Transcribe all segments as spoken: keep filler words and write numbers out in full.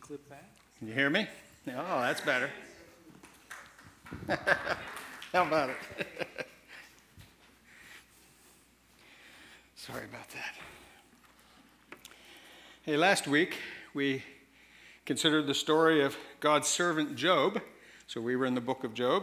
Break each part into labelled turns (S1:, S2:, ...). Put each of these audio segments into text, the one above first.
S1: clip that.
S2: Can you hear me? Oh, that's better. How about it? Sorry about that. Hey, last week we considered the story of God's servant Job. So we were in the book of Job.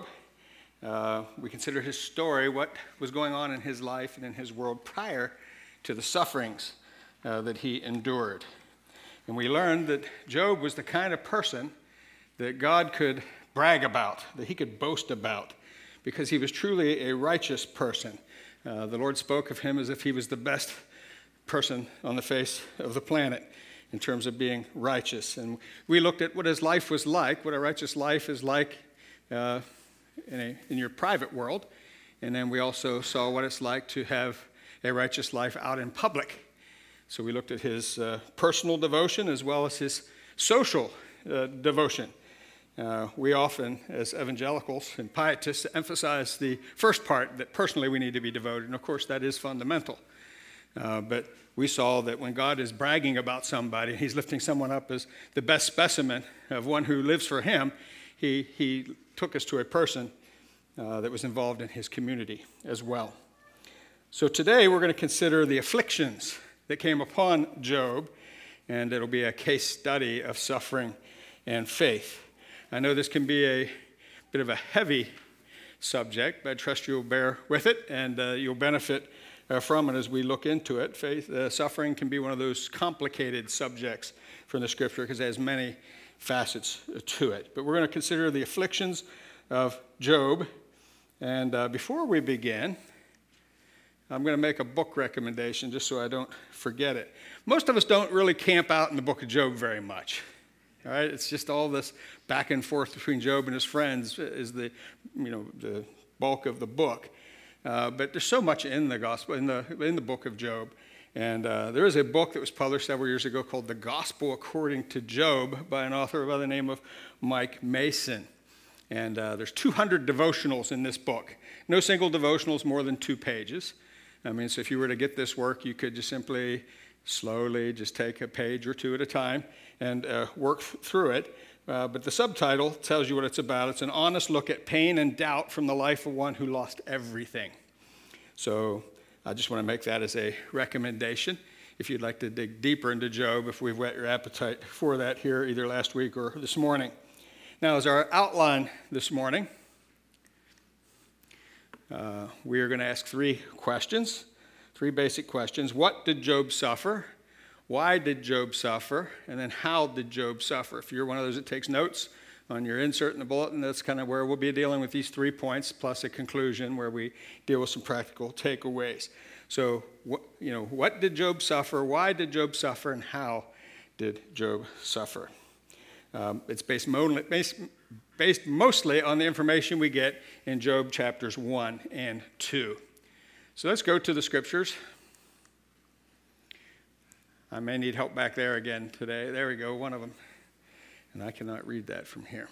S2: Uh, we considered his story, what was going on in his life and in his world prior to the sufferings uh, that he endured. And we learned that Job was the kind of person that God could brag about, that he could boast about, because he was truly a righteous person. Uh, the Lord spoke of him as if he was the best person on the face of the planet in terms of being righteous. And we looked at what his life was like, what a righteous life is like uh, in, a, in your private world. And then we also saw what it's like to have a righteous life out in public. So we looked at his uh, personal devotion as well as his social uh, devotion. Uh, we often, as evangelicals and pietists, emphasize the first part, that personally we need to be devoted. And of course, that is fundamental. Uh, but we saw that when God is bragging about somebody, he's lifting someone up as the best specimen of one who lives for him, he, he took us to a person uh, that was involved in his community as well. So today we're going to consider the afflictions that came upon Job, and it'll be a case study of suffering and faith. I know this can be a bit of a heavy subject, but I trust you'll bear with it, and uh, you'll benefit uh, from it as we look into it. Faith, uh, suffering can be one of those complicated subjects from the Scripture because it has many facets to it. But we're going to consider the afflictions of Job, and uh, before we begin, I'm going to make a book recommendation just so I don't forget it. Most of us don't really camp out in the book of Job very much. All right, it's just all this back and forth between Job and his friends is the, you know, the bulk of the book. Uh, but there's so much in the gospel, in the in the book of Job, and uh, there is a book that was published several years ago called "The Gospel According to Job" by an author by the name of Mike Mason. And uh, there's two hundred devotionals in this book. No single devotional is more than two pages. I mean, so if you were to get this work, you could just simply, slowly, just take a page or two at a time and uh, work f- through it. Uh, but the subtitle tells you what it's about. It's an honest look at pain and doubt from the life of one who lost everything. So I just want to make that as a recommendation. If you'd like to dig deeper into Job, if we've whet your appetite for that here either last week or this morning. Now, as our outline this morning, Uh, we are going to ask three questions, three basic questions. What did Job suffer? Why did Job suffer? And then how did Job suffer? If you're one of those that takes notes on your insert in the bulletin, that's kind of where we'll be dealing with these three points, plus a conclusion where we deal with some practical takeaways. So, what, you know, what did Job suffer? Why did Job suffer? And how did Job suffer? Um, it's based, mo- based based mostly on the information we get in Job chapters one and two. So let's go to the scriptures. I may need help back there again today. There we go, one of them. And I cannot read that from here.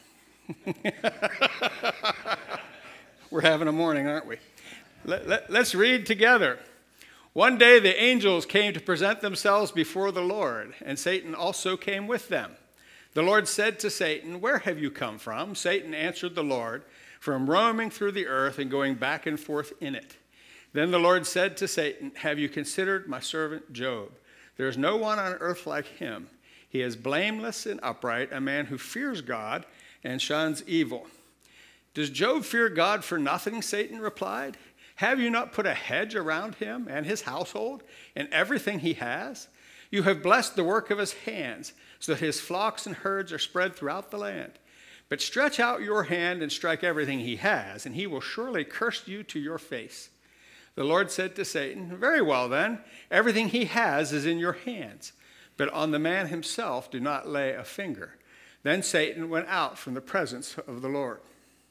S2: We're having a morning, aren't we? Let, let, let's read together. One day the angels came to present themselves before the Lord, and Satan also came with them. The Lord said to Satan, "Where have you come from?" Satan answered the Lord, "From roaming through the earth and going back and forth in it." Then the Lord said to Satan, "Have you considered my servant Job? There is no one on earth like him. He is blameless and upright, a man who fears God and shuns evil." "Does Job fear God for nothing?" Satan replied. "Have you not put a hedge around him and his household and everything he has? You have blessed the work of his hands, so that his flocks and herds are spread throughout the land. But stretch out your hand and strike everything he has, and he will surely curse you to your face." The Lord said to Satan, "Very well then, everything he has is in your hands, but on the man himself do not lay a finger." Then Satan went out from the presence of the Lord.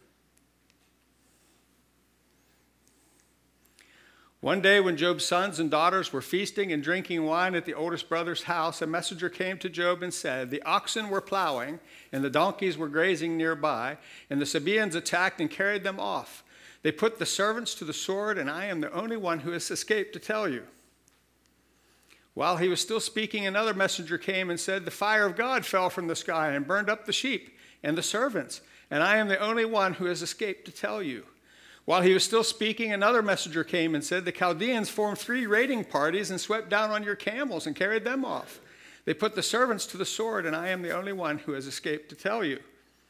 S2: One day when Job's sons and daughters were feasting and drinking wine at the oldest brother's house, a messenger came to Job and said, "The oxen were plowing and the donkeys were grazing nearby, and the Sabaeans attacked and carried them off. They put the servants to the sword, and I am the only one who has escaped to tell you." While he was still speaking, another messenger came and said, the fire of God fell from the sky and burned up the sheep and the servants, and I am the only one who has escaped to tell you. While he was still speaking, another messenger came and said, the Chaldeans formed three raiding parties and swept down on your camels and carried them off. They put the servants to the sword, and I am the only one who has escaped to tell you.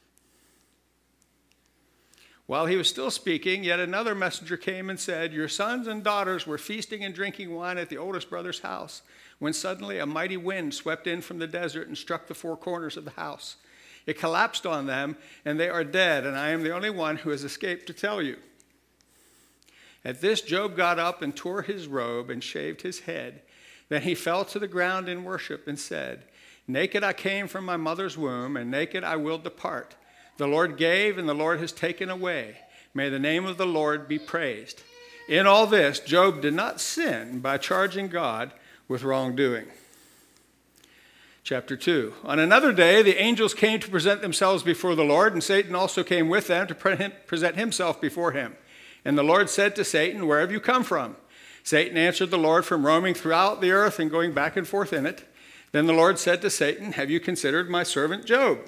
S2: While he was still speaking, yet another messenger came and said, your sons and daughters were feasting and drinking wine at the oldest brother's house, when suddenly a mighty wind swept in from the desert and struck the four corners of the house. It collapsed on them, and they are dead, and I am the only one who has escaped to tell you. At this, Job got up and tore his robe and shaved his head. Then he fell to the ground in worship and said, naked I came from my mother's womb, and naked I will depart. The Lord gave, and the Lord has taken away. May the name of the Lord be praised. In all this, Job did not sin by charging God with wrongdoing. Chapter two. On another day, the angels came to present themselves before the Lord, and Satan also came with them to present himself before him. And the Lord said to Satan, where have you come from? Satan answered the Lord, from roaming throughout the earth and going back and forth in it. Then the Lord said to Satan, have you considered my servant Job?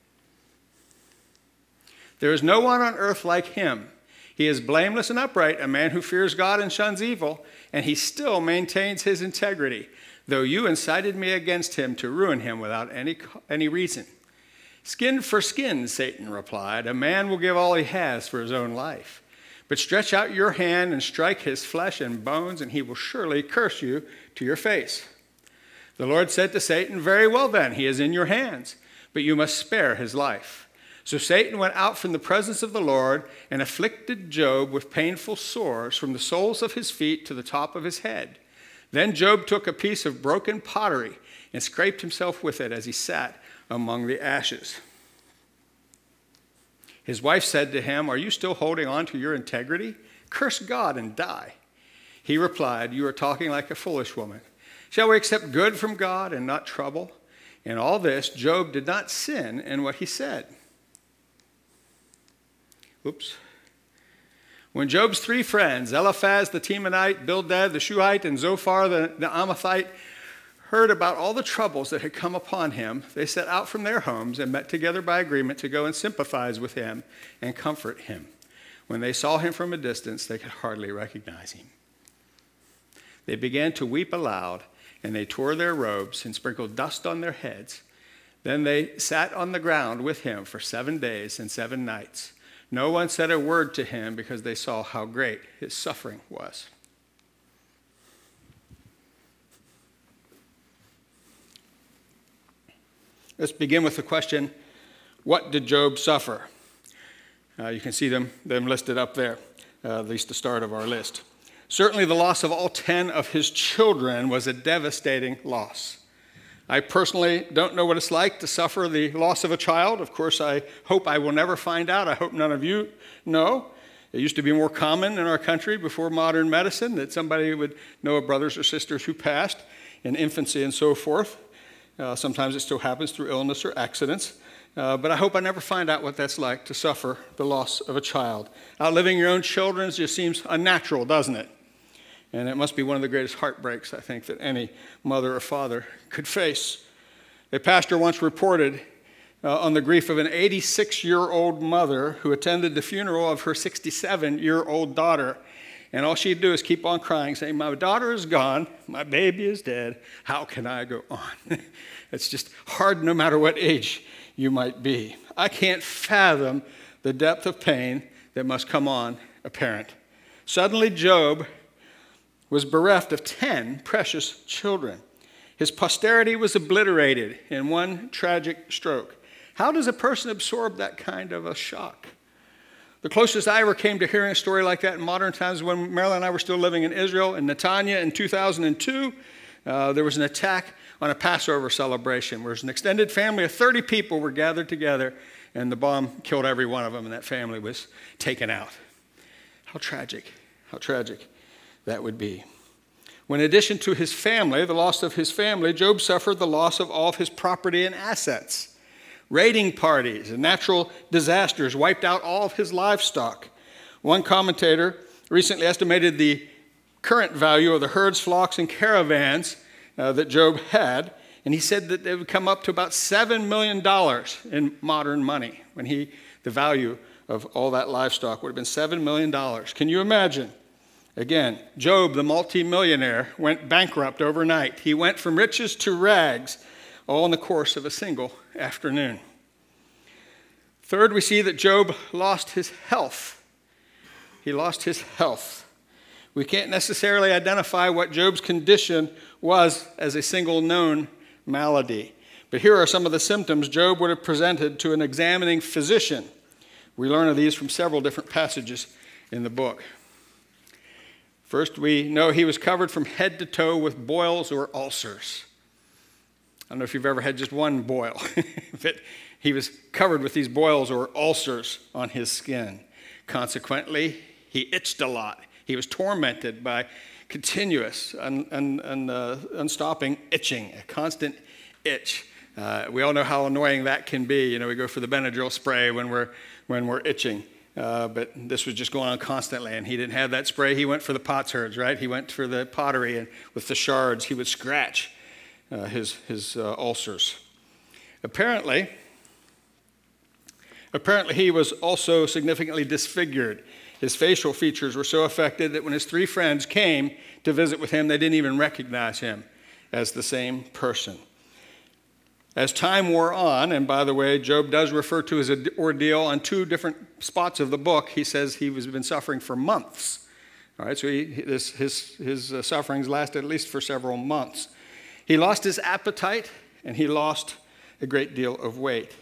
S2: There is no one on earth like him. He is blameless and upright, a man who fears God and shuns evil, and he still maintains his integrity, though you incited me against him to ruin him without any, any reason. Skin for skin, Satan replied. A man will give all he has for his own life. But stretch out your hand and strike his flesh and bones, and he will surely curse you to your face. The Lord said to Satan, very well then, he is in your hands, but you must spare his life. So Satan went out from the presence of the Lord and afflicted Job with painful sores from the soles of his feet to the top of his head. Then Job took a piece of broken pottery and scraped himself with it as he sat among the ashes. His wife said to him, are you still holding on to your integrity? Curse God and die. He replied, you are talking like a foolish woman. Shall we accept good from God and not trouble? In all this, Job did not sin in what he said. Oops. When Job's three friends, Eliphaz the Temanite, Bildad the Shuhite, and Zophar the, the Amathite, heard about all the troubles that had come upon him, they set out from their homes and met together by agreement to go and sympathize with him and comfort him. When they saw him from a distance, they could hardly recognize him. They began to weep aloud, and they tore their robes and sprinkled dust on their heads. Then they sat on the ground with him for seven days and seven nights. No one said a word to him because they saw how great his suffering was. Let's begin with the question, what did Job suffer? Uh, you can see them, them listed up there, uh, at least the start of our list. Certainly the loss of all ten of his children was a devastating loss. I personally don't know what it's like to suffer the loss of a child. Of course, I hope I will never find out. I hope none of you know. It used to be more common in our country before modern medicine that somebody would know of brothers or sisters who passed in infancy and so forth. Uh, sometimes it still happens through illness or accidents. Uh, but I hope I never find out what that's like to suffer the loss of a child. Outliving your own children just seems unnatural, doesn't it? And it must be one of the greatest heartbreaks, I think, that any mother or father could face. A pastor once reported uh, on the grief of an eighty-six-year-old mother who attended the funeral of her sixty-seven-year-old daughter. And all she'd do is keep on crying, saying, my daughter is gone, my baby is dead, how can I go on? It's just hard no matter what age you might be. I can't fathom the depth of pain that must come on a parent. Suddenly, Job was bereft of ten precious children. His posterity was obliterated in one tragic stroke. How does a person absorb that kind of a shock? The closest I ever came to hearing a story like that in modern times when Marilyn and I were still living in Israel. In Netanya in two thousand two, uh, there was an attack on a Passover celebration where an extended family of thirty people were gathered together, and the bomb killed every one of them, and that family was taken out. How tragic, how tragic that would be. When in addition to his family, the loss of his family, Job suffered the loss of all of his property and assets. Raiding parties and natural disasters wiped out all of his livestock. One commentator recently estimated the current value of the herds, flocks, and caravans uh, that Job had, and he said that it would come up to about seven million dollars in modern money. When he, the value of all that livestock would have been seven million dollars. Can you imagine? Again, Job, the multimillionaire, went bankrupt overnight. He went from riches to rags, all in the course of a single afternoon. Third, we see that Job lost his health. He lost his health. We can't necessarily identify what Job's condition was as a single known malady. But here are some of the symptoms Job would have presented to an examining physician. We learn of these from several different passages in the book. First, we know he was covered from head to toe with boils or ulcers. I don't know if you've ever had just one boil, but he was covered with these boils or ulcers on his skin. Consequently, he itched a lot. He was tormented by continuous, un, un, un, uh, unstopping itching, a constant itch. Uh, we all know how annoying that can be. You know, we go for the Benadryl spray when we're when we're itching, uh, but this was just going on constantly. And he didn't have that spray. He went for the potsherds, right? He went for the pottery, and with the shards, he would scratch uh, his his uh, ulcers. Apparently, apparently he was also significantly disfigured. His facial features were so affected that when his three friends came to visit with him, they didn't even recognize him as the same person. As time wore on, and by the way, Job does refer to his ordeal on two different spots of the book. He says he was been suffering for months. All right, so he, his, his, his uh, sufferings lasted at least for several months. He lost his appetite, and he lost a great deal of weight.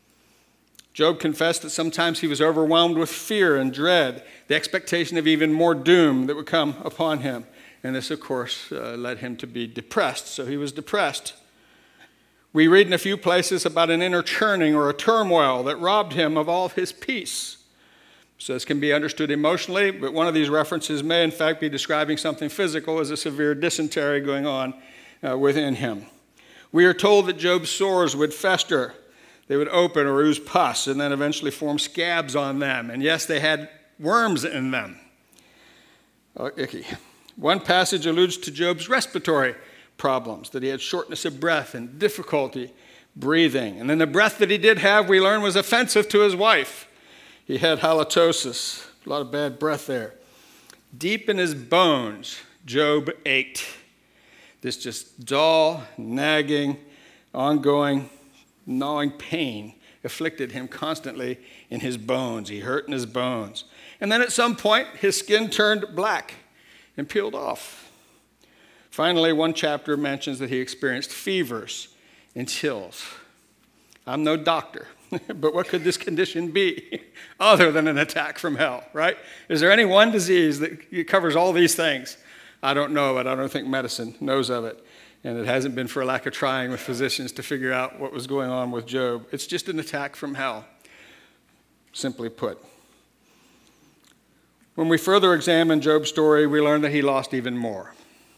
S2: Job confessed that sometimes he was overwhelmed with fear and dread, the expectation of even more doom that would come upon him. And this, of course, uh, led him to be depressed. So he was depressed. We read in a few places about an inner churning or a turmoil that robbed him of all of his peace. So this can be understood emotionally, but one of these references may in fact be describing something physical as a severe dysentery going on uh, within him. We are told that Job's sores would fester. They would open or ooze pus and then eventually form scabs on them. And yes, they had worms in them. Oh, icky. One passage alludes to Job's respiratory problems, that he had shortness of breath and difficulty breathing. And then the breath that he did have, we learn, was offensive to his wife. He had halitosis, a lot of bad breath there. Deep in his bones, Job ached. This just dull, nagging, ongoing, gnawing pain afflicted him constantly in his bones. He hurt in his bones. And then at some point, his skin turned black and peeled off. Finally, one chapter mentions that he experienced fevers and chills. I'm no doctor, but what could this condition be other than an attack from hell, right? Is there any one disease that covers all these things? I don't know, but I don't think medicine knows of it. And it hasn't been for lack of trying with physicians to figure out what was going on with Job. It's just an attack from hell, simply put. When we further examine Job's story, we learn that he lost even more.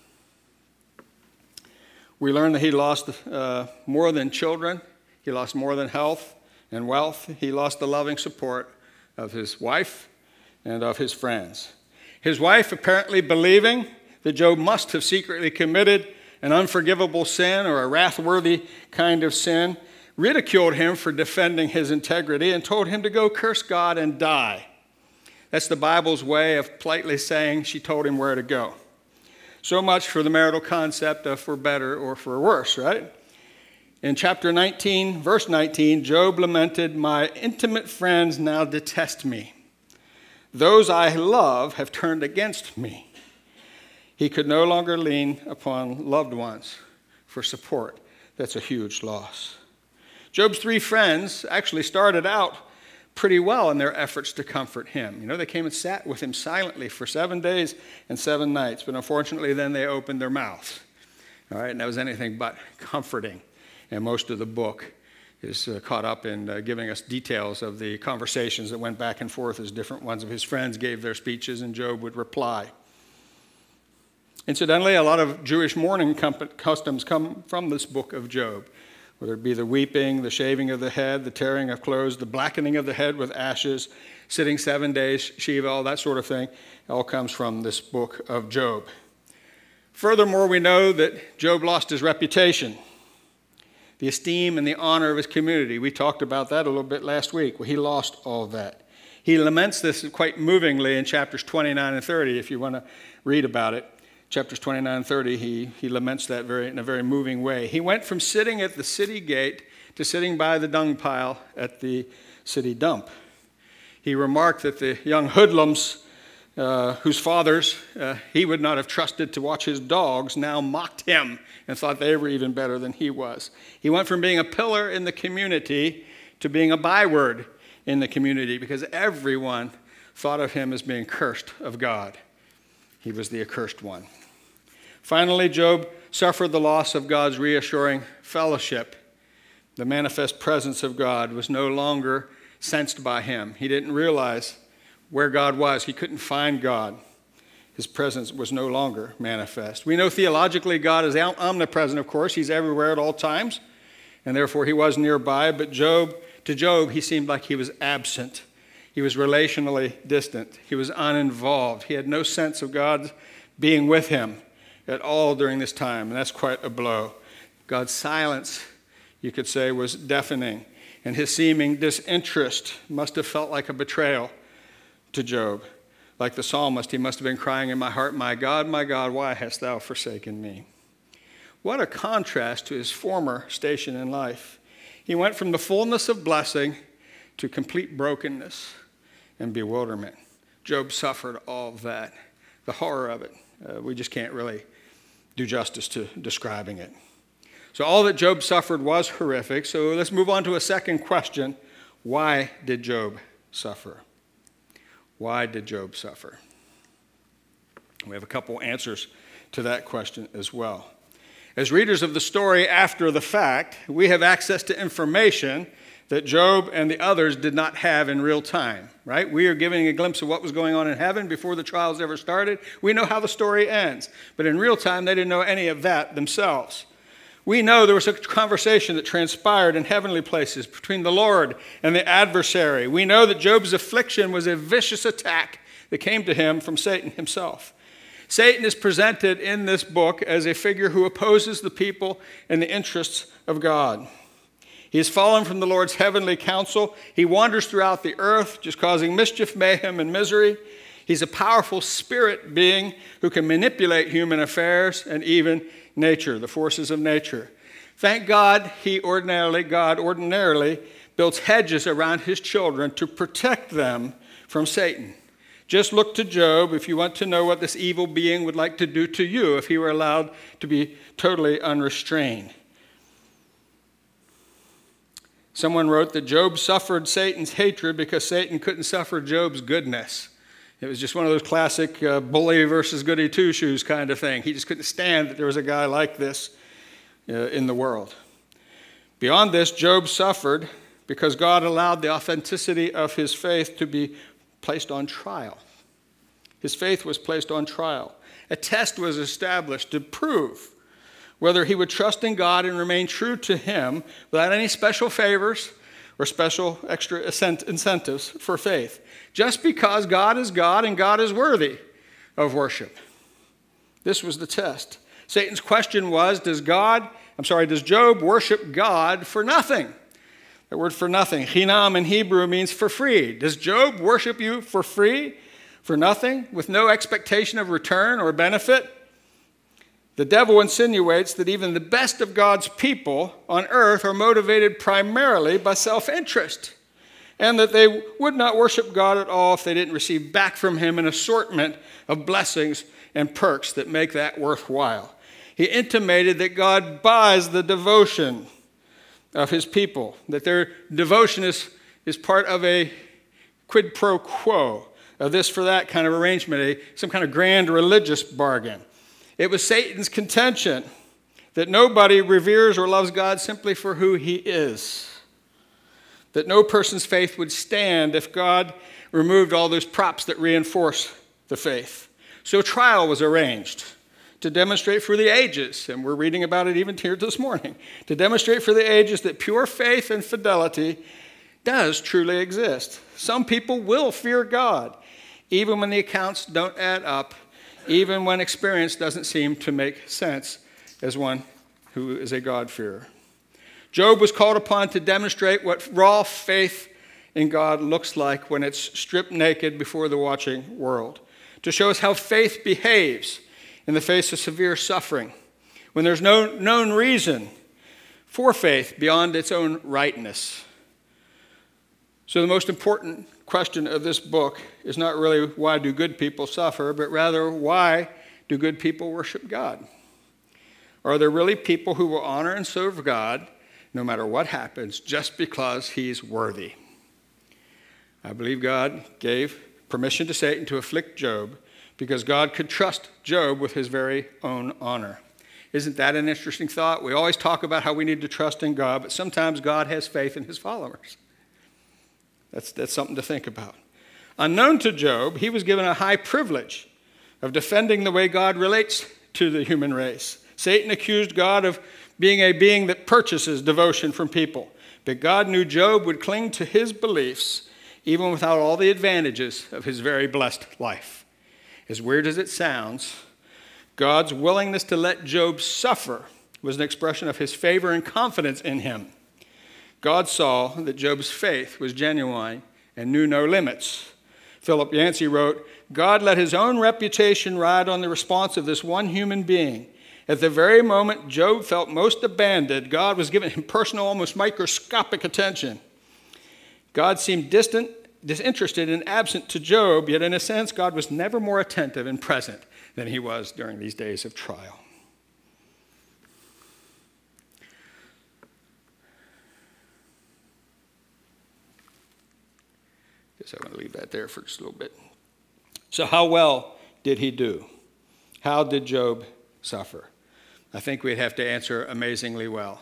S2: We learn that he lost uh, more than children. He lost more than health and wealth. He lost the loving support of his wife and of his friends. His wife, apparently believing that Job must have secretly committed an unforgivable sin or a wrath-worthy kind of sin, ridiculed him for defending his integrity and told him to go curse God and die. That's the Bible's way of politely saying she told him where to go. So much for the marital concept of for better or for worse, right? In chapter nineteen, verse nineteen, Job lamented, "My intimate friends now detest me. Those I love have turned against me." He could no longer lean upon loved ones for support. That's a huge loss. Job's three friends actually started out pretty well in their efforts to comfort him. You know, they came and sat with him silently for seven days and seven nights, but unfortunately then they opened their mouths. All right, and that was anything but comforting. And most of the book is uh, caught up in uh, giving us details of the conversations that went back and forth as different ones of his friends gave their speeches and Job would reply. Incidentally, a lot of Jewish mourning customs come from this book of Job, whether it be the weeping, the shaving of the head, the tearing of clothes, the blackening of the head with ashes, sitting seven days, Shiva, all that sort of thing, all comes from this book of Job. Furthermore, we know that Job lost his reputation, the esteem and the honor of his community. We talked about that a little bit last week. Well, he lost all of that. He laments this quite movingly in chapters twenty-nine and thirty, if you want to read about it. Chapters twenty-nine and thirty, he, he laments that very in a very moving way. He went from sitting at the city gate to sitting by the dung pile at the city dump. He remarked that the young hoodlums, uh, whose fathers uh, he would not have trusted to watch his dogs, now mocked him and thought they were even better than he was. He went from being a pillar in the community to being a byword in the community because everyone thought of him as being cursed of God. He was the accursed one. Finally, Job suffered the loss of God's reassuring fellowship. The manifest presence of God was no longer sensed by him. He didn't realize where God was. He couldn't find God. His presence was no longer manifest. We know theologically God is omnipresent, of course. He's everywhere at all times, and therefore he was nearby. But Job, to Job, he seemed like he was absent. He was relationally distant. He was uninvolved. He had no sense of God being with him at all during this time, and that's quite a blow. God's silence, you could say, was deafening, and his seeming disinterest must have felt like a betrayal to Job. Like the psalmist, he must have been crying in my heart, "My God, my God, why hast thou forsaken me?" What a contrast to his former station in life. He went from the fullness of blessing to complete brokenness and bewilderment. Job suffered all of that, the horror of it. Uh, we just can't really do justice to describing it. So all that Job suffered was horrific. So let's move on to a second question. Why did Job suffer? Why did Job suffer? We have a couple answers to that question as well. As readers of the story after the fact, we have access to information that Job and the others did not have in real time, right? We are giving a glimpse of what was going on in heaven before the trials ever started. We know how the story ends, but in real time, they didn't know any of that themselves. We know there was a conversation that transpired in heavenly places between the Lord and the adversary. We know that Job's affliction was a vicious attack that came to him from Satan himself. Satan is presented in this book as a figure who opposes the people and the interests of God. He has fallen from the Lord's heavenly counsel. He wanders throughout the earth, just causing mischief, mayhem, and misery. He's a powerful spirit being who can manipulate human affairs and even nature, the forces of nature. Thank God, he ordinarily, God ordinarily builds hedges around his children to protect them from Satan. Just look to Job if you want to know what this evil being would like to do to you if he were allowed to be totally unrestrained. Someone wrote that Job suffered Satan's hatred because Satan couldn't suffer Job's goodness. It was just one of those classic uh, bully versus goody two-shoes kind of thing. He just couldn't stand that there was a guy like this uh, in the world. Beyond this, Job suffered because God allowed the authenticity of his faith to be placed on trial. His faith was placed on trial. A test was established to prove whether he would trust in God and remain true to him without any special favors or special extra incentives for faith, just because God is God and God is worthy of worship. This was the test. Satan's question was, does God, I'm sorry, does Job worship God for nothing? The word for nothing, chinam in Hebrew, means for free. Does Job worship you for free, for nothing, with no expectation of return or benefit? The devil insinuates that even the best of God's people on earth are motivated primarily by self-interest, and that they would not worship God at all if they didn't receive back from him an assortment of blessings and perks that make that worthwhile. He intimated that God buys the devotion of his people, that their devotion is, is part of a quid pro quo, a this for that kind of arrangement, a, some kind of grand religious bargain. It was Satan's contention that nobody reveres or loves God simply for who he is, that no person's faith would stand if God removed all those props that reinforce the faith. So a trial was arranged to demonstrate for the ages, and we're reading about it even here this morning, to demonstrate for the ages that pure faith and fidelity does truly exist. Some people will fear God, even when the accounts don't add up even when experience doesn't seem to make sense as one who is a God-fearer. Job was called upon to demonstrate what raw faith in God looks like when it's stripped naked before the watching world, to show us how faith behaves in the face of severe suffering, when there's no known reason for faith beyond its own rightness. So the most important question of this book is not really why do good people suffer, but rather why do good people worship God? Are there really people who will honor and serve God no matter what happens just because he's worthy? I believe God gave permission to Satan to afflict Job because God could trust Job with his very own honor. Isn't that an interesting thought? We always talk about how we need to trust in God, but sometimes God has faith in his followers. That's, that's something to think about. Unknown to Job, he was given a high privilege of defending the way God relates to the human race. Satan accused God of being a being that purchases devotion from people, but God knew Job would cling to his beliefs even without all the advantages of his very blessed life. As weird as it sounds, God's willingness to let Job suffer was an expression of his favor and confidence in him. God saw that Job's faith was genuine and knew no limits. Philip Yancey wrote, God let his own reputation ride on the response of this one human being. At the very moment Job felt most abandoned, God was giving him personal, almost microscopic attention. God seemed distant, disinterested, and absent to Job, yet in a sense, God was never more attentive and present than he was during these days of trial. Guess I'm going to leave that there for just a little bit. So how well did he do? How did Job suffer? I think we'd have to answer amazingly well.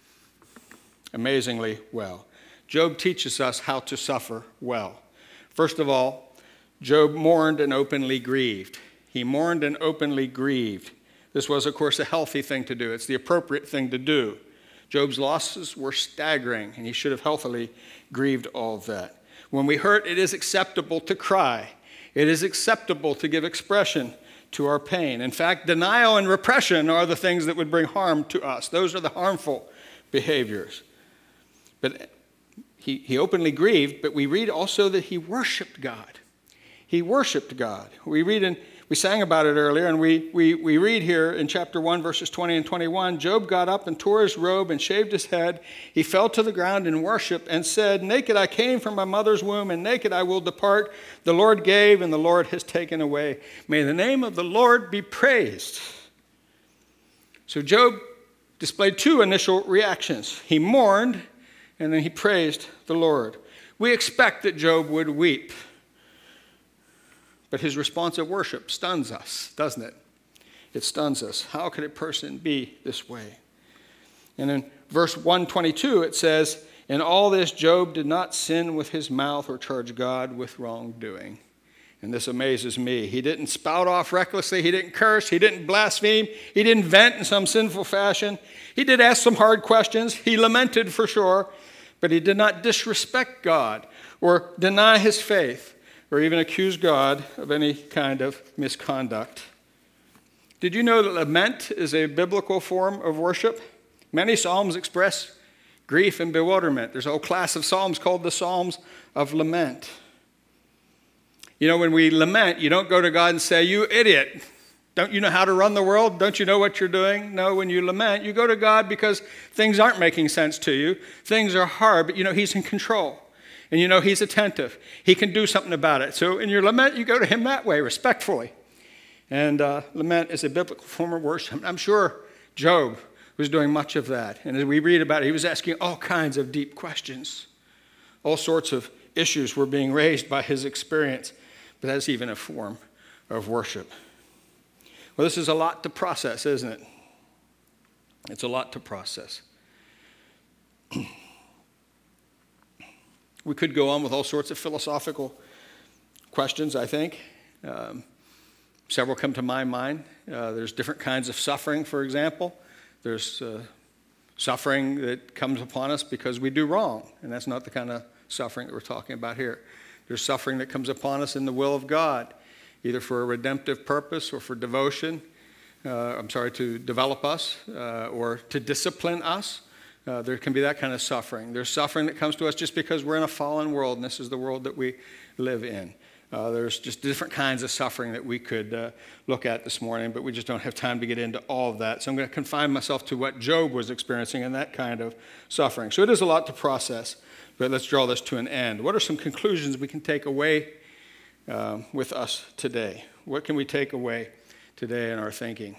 S2: Amazingly well. Job teaches us how to suffer well. First of all, Job mourned and openly grieved. He mourned and openly grieved. This was, of course, a healthy thing to do. It's the appropriate thing to do. Job's losses were staggering, and he should have healthily grieved all of that. When we hurt, it is acceptable to cry. It is acceptable to give expression to our pain. In fact, denial and repression are the things that would bring harm to us. Those are the harmful behaviors. But he, he openly grieved, but we read also that he worshiped God. He worshiped God. We read in, we sang about it earlier, and we, we, we read here in chapter one, verses twenty and twenty-one, Job got up and tore his robe and shaved his head. He fell to the ground and worshiped and said, naked I came from my mother's womb, and naked I will depart. The Lord gave, and the Lord has taken away. May the name of the Lord be praised. So Job displayed two initial reactions. He mourned, and then he praised the Lord. We expect that Job would weep. But his response of worship stuns us, doesn't it? It stuns us. How could a person be this way? And in verse one twenty-two, it says, in all this, Job did not sin with his mouth or charge God with wrongdoing. And this amazes me. He didn't spout off recklessly. He didn't curse. He didn't blaspheme. He didn't vent in some sinful fashion. He did ask some hard questions. He lamented for sure. But he did not disrespect God or deny his faith, or even accuse God of any kind of misconduct. Did you know that lament is a biblical form of worship? Many psalms express grief and bewilderment. There's a whole class of psalms called the Psalms of Lament. You know, when we lament, you don't go to God and say, you idiot, don't you know how to run the world? Don't you know what you're doing? No, when you lament, you go to God because things aren't making sense to you. Things are hard, but you know He's in control. And you know He's attentive. He can do something about it. So in your lament, you go to Him that way, respectfully. And uh, lament is a biblical form of worship. I'm sure Job was doing much of that. And as we read about it, he was asking all kinds of deep questions. All sorts of issues were being raised by his experience. But that's even a form of worship. Well, this is a lot to process, isn't it? It's a lot to process. We could go on with all sorts of philosophical questions, I think. Um, several come to my mind. Uh, there's different kinds of suffering, for example. There's uh, suffering that comes upon us because we do wrong, and that's not the kind of suffering that we're talking about here. There's suffering that comes upon us in the will of God, either for a redemptive purpose or for devotion. Uh, I'm sorry, to develop us uh, or to discipline us. Uh, there can be that kind of suffering. There's suffering that comes to us just because we're in a fallen world, and this is the world that we live in. Uh, there's just different kinds of suffering that we could uh, look at this morning, but we just don't have time to get into all of that. So I'm going to confine myself to what Job was experiencing in that kind of suffering. So it is a lot to process, but let's draw this to an end. What are some conclusions we can take away uh, with us today? What can we take away today in our thinking?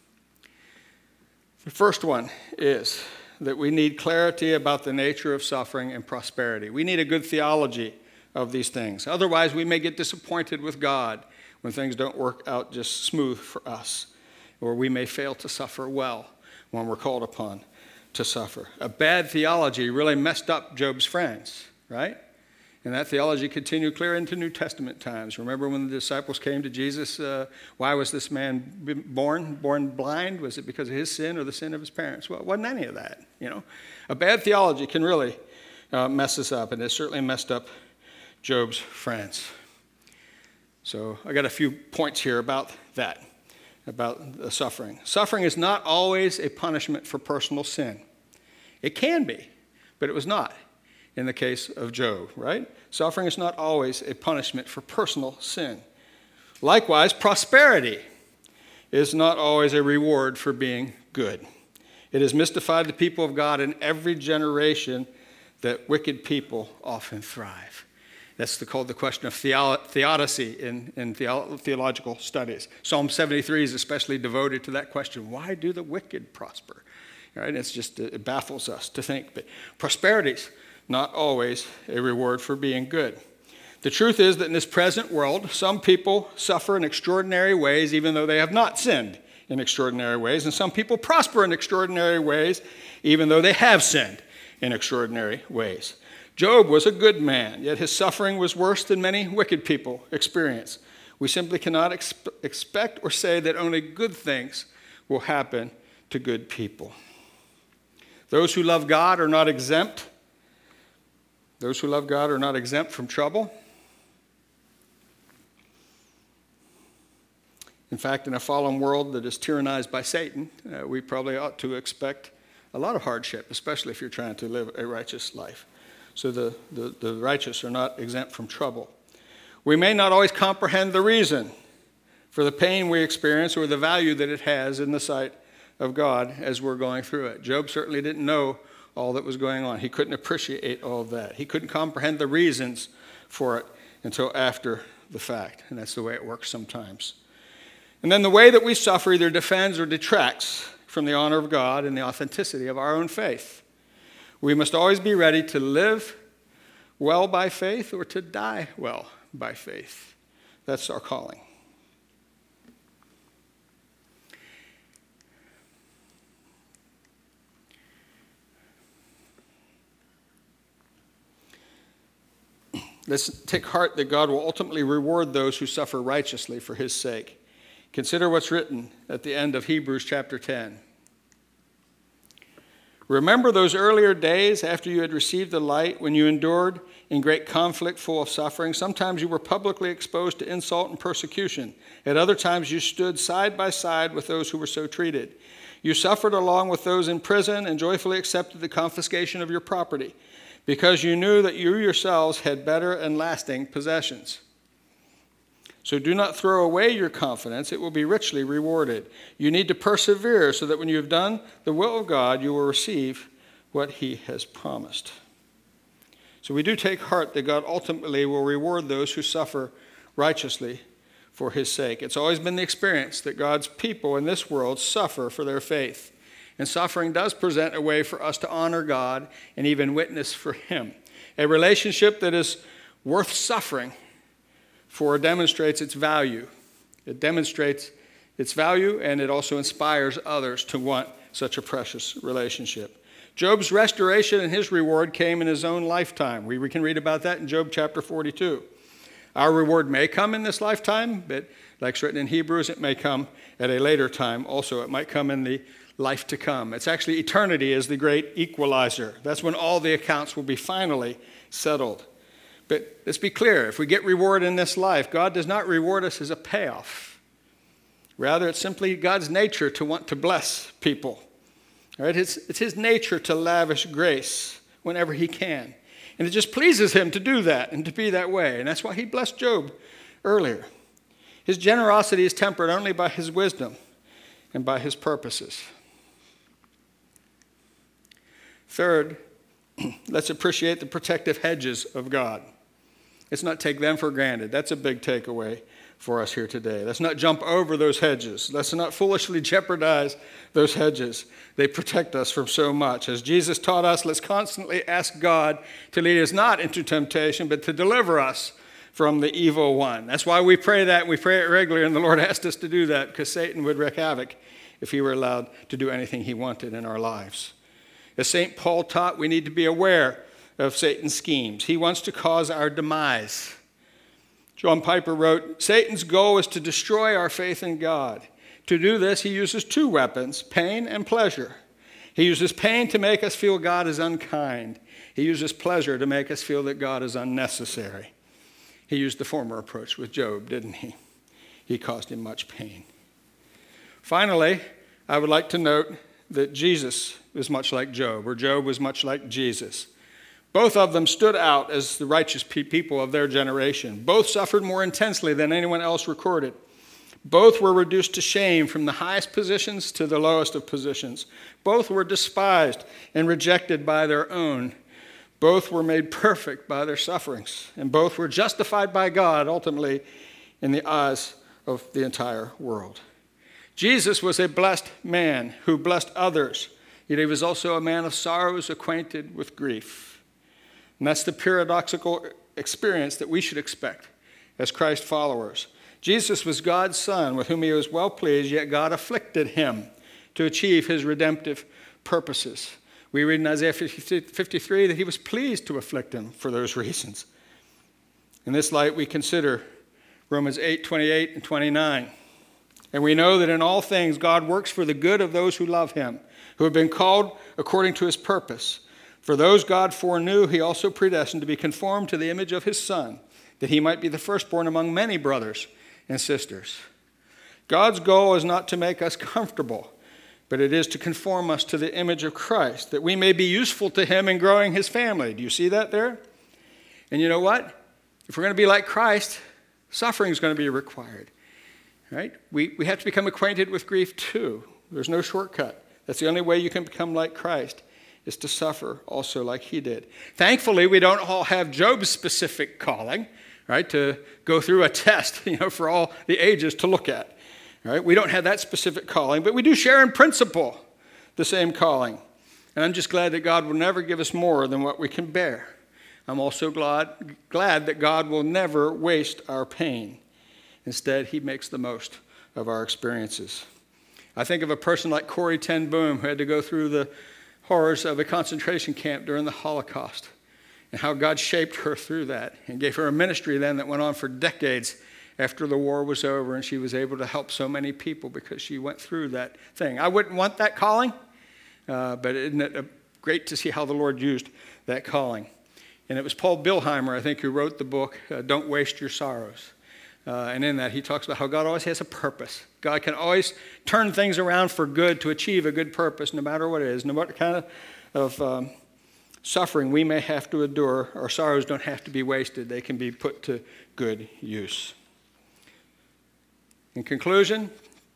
S2: The first one is that we need clarity about the nature of suffering and prosperity. We need a good theology of these things. Otherwise, we may get disappointed with God when things don't work out just smooth for us, or we may fail to suffer well when we're called upon to suffer. A bad theology really messed up Job's friends, right? And that theology continued clear into New Testament times. Remember when the disciples came to Jesus, uh, why was this man born, born blind? Was it because of his sin or the sin of his parents? Well, it wasn't any of that, you know. A bad theology can really uh, mess us up, and it certainly messed up Job's friends. So I got a few points here about that, about the suffering. Suffering is not always a punishment for personal sin. It can be, but it was not in the case of Job, right? Suffering is not always a punishment for personal sin. Likewise, prosperity is not always a reward for being good. It has mystified the people of God in every generation that wicked people often thrive. That's the, called the question of theo- theodicy in, in theo- theological studies. Psalm seventy-three is especially devoted to that question. Why do the wicked prosper? Right? It's just, it baffles us to think. But prosperity's not always a reward for being good. The truth is that in this present world, some people suffer in extraordinary ways even though they have not sinned in extraordinary ways, and some people prosper in extraordinary ways even though they have sinned in extraordinary ways. Job was a good man, yet his suffering was worse than many wicked people experience. We simply cannot exp- expect or say that only good things will happen to good people. Those who love God are not exempt Those who love God are not exempt from trouble. In fact, in a fallen world that is tyrannized by Satan, uh, we probably ought to expect a lot of hardship, especially if you're trying to live a righteous life. So the, the, the righteous are not exempt from trouble. We may not always comprehend the reason for the pain we experience or the value that it has in the sight of God as we're going through it. Job certainly didn't know all that was going on. He couldn't appreciate all of that. He couldn't comprehend the reasons for it until after the fact. And that's the way it works sometimes. And then the way that we suffer either defends or detracts from the honor of God and the authenticity of our own faith. We must always be ready to live well by faith or to die well by faith. That's our calling. Let's take heart that God will ultimately reward those who suffer righteously for his sake. Consider what's written at the end of Hebrews chapter ten. Remember those earlier days after you had received the light, when you endured in great conflict full of suffering. Sometimes you were publicly exposed to insult and persecution. At other times you stood side by side with those who were so treated. You suffered along with those in prison and joyfully accepted the confiscation of your property, because you knew that you yourselves had better and lasting possessions. So do not throw away your confidence. It will be richly rewarded. You need to persevere so that when you have done the will of God, you will receive what he has promised. So we do take heart that God ultimately will reward those who suffer righteously for his sake. It's always been the experience that God's people in this world suffer for their faith. And suffering does present a way for us to honor God and even witness for him. A relationship that is worth suffering for demonstrates its value. It demonstrates its value, and it also inspires others to want such a precious relationship. Job's restoration and his reward came in his own lifetime. We, we can read about that in Job chapter forty-two. Our reward may come in this lifetime, but like it's written in Hebrews, it may come at a later time. Also, it might come in the life to come. It's actually eternity is the great equalizer. That's when all the accounts will be finally settled. But let's be clear, if we get reward in this life, God does not reward us as a payoff. Rather, it's simply God's nature to want to bless people. All right? It's, it's his nature to lavish grace whenever he can. And it just pleases him to do that and to be that way. And that's why he blessed Job earlier. His generosity is tempered only by his wisdom and by his purposes. Third, let's appreciate the protective hedges of God. Let's not take them for granted. That's a big takeaway for us here today. Let's not jump over those hedges. Let's not foolishly jeopardize those hedges. They protect us from so much. As Jesus taught us, let's constantly ask God to lead us not into temptation, but to deliver us from the evil one. That's why we pray that, and we pray it regularly, and the Lord asked us to do that because Satan would wreak havoc if he were allowed to do anything he wanted in our lives. As Saint Paul taught, we need to be aware of Satan's schemes. He wants to cause our demise. John Piper wrote, Satan's goal is to destroy our faith in God. To do this, he uses two weapons, pain and pleasure. He uses pain to make us feel God is unkind. He uses pleasure to make us feel that God is unnecessary. He used the former approach with Job, didn't he? He caused him much pain. Finally, I would like to note that Jesus was much like Job, or Job was much like Jesus. Both of them stood out as the righteous people of their generation. Both suffered more intensely than anyone else recorded. Both were reduced to shame from the highest positions to the lowest of positions. Both were despised and rejected by their own. Both were made perfect by their sufferings. And both were justified by God, ultimately, in the eyes of the entire world. Jesus was a blessed man who blessed others, yet he was also a man of sorrows, acquainted with grief. And that's the paradoxical experience that we should expect as Christ followers. Jesus was God's Son, with whom he was well pleased, yet God afflicted him to achieve his redemptive purposes. We read in Isaiah fifty-three that he was pleased to afflict him for those reasons. In this light, we consider Romans eight, twenty-eight and twenty-nine. And we know that in all things God works for the good of those who love him, who have been called according to his purpose. For those God foreknew, he also predestined to be conformed to the image of his Son, that he might be the firstborn among many brothers and sisters. God's goal is not to make us comfortable, but it is to conform us to the image of Christ, that we may be useful to him in growing his family. Do you see that there? And you know what? If we're going to be like Christ, suffering is going to be required. Right? We, we have to become acquainted with grief too. There's no shortcut. That's the only way you can become like Christ, is to suffer also like he did. Thankfully, we don't all have Job's specific calling, right, to go through a test, you know, for all the ages to look at. Right? We don't have that specific calling, but we do share in principle the same calling. And I'm just glad that God will never give us more than what we can bear. I'm also glad, glad that God will never waste our pain. Instead, he makes the most of our experiences. I think of a person like Corrie ten Boom, who had to go through the horrors of a concentration camp during the Holocaust, and how God shaped her through that and gave her a ministry then that went on for decades after the war was over, and she was able to help so many people because she went through that thing. I wouldn't want that calling, uh, but isn't it great to see how the Lord used that calling? And it was Paul Bilheimer, I think, who wrote the book, uh, Don't Waste Your Sorrows. Uh, and in that, he talks about how God always has a purpose. God can always turn things around for good to achieve a good purpose, no matter what it is, no matter what kind of, of um, suffering we may have to endure. Our sorrows don't have to be wasted. They can be put to good use. In conclusion,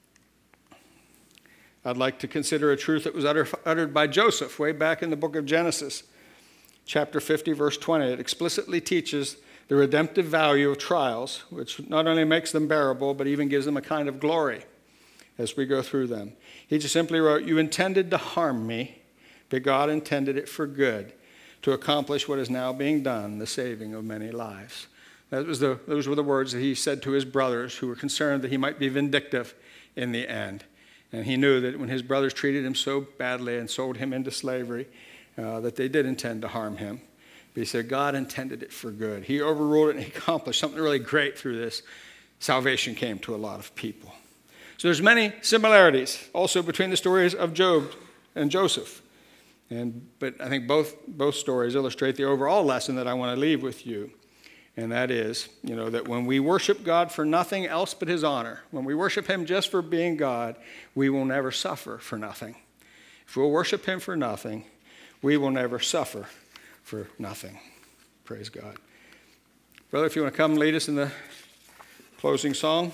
S2: I'd like to consider a truth that was utter, uttered by Joseph way back in the book of Genesis, chapter fifty, verse twenty. It explicitly teaches the redemptive value of trials, which not only makes them bearable, but even gives them a kind of glory as we go through them. He just simply wrote, "You intended to harm me, but God intended it for good, to accomplish what is now being done, the saving of many lives." That was the, those were the words that he said to his brothers, who were concerned that he might be vindictive in the end. And he knew that when his brothers treated him so badly and sold him into slavery, uh, that they did intend to harm him. But he said God intended it for good. He overruled it and he accomplished something really great through this. Salvation came to a lot of people. So there's many similarities also between the stories of Job and Joseph. And, but I think both, both stories illustrate the overall lesson that I want to leave with you. And that is, you know, that when we worship God for nothing else but his honor, when we worship him just for being God, we will never suffer for nothing. If we'll worship him for nothing, we will never suffer for nothing. Praise God. Brother, if you want to come lead us in the closing song.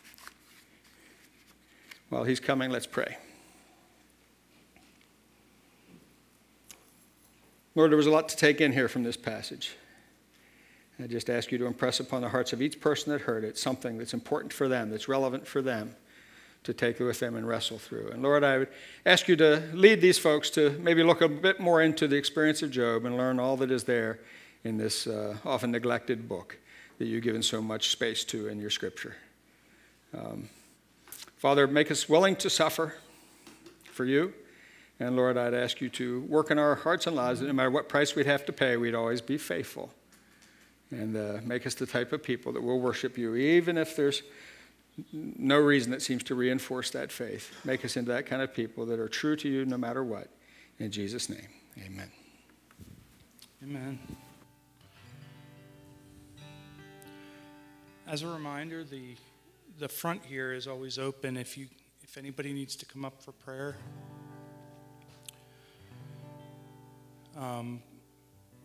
S2: While he's coming, let's pray. Lord, there was a lot to take in here from this passage. I just ask you to impress upon the hearts of each person that heard it something that's important for them, that's relevant for them, to take with them and wrestle through. And Lord, I would ask you to lead these folks to maybe look a bit more into the experience of Job and learn all that is there in this uh, often neglected book that you've given so much space to in your scripture. Um, Father, make us willing to suffer for you. And Lord, I'd ask you to work in our hearts and lives that no matter what price we'd have to pay, we'd always be faithful. And uh, make us the type of people that will worship you, even if there's no reason that seems to reinforce that faith. Make us into that kind of people that are true to you no matter what. In Jesus' name, amen.
S1: Amen. As a reminder, the the front here is always open if you if anybody needs to come up for prayer. Um,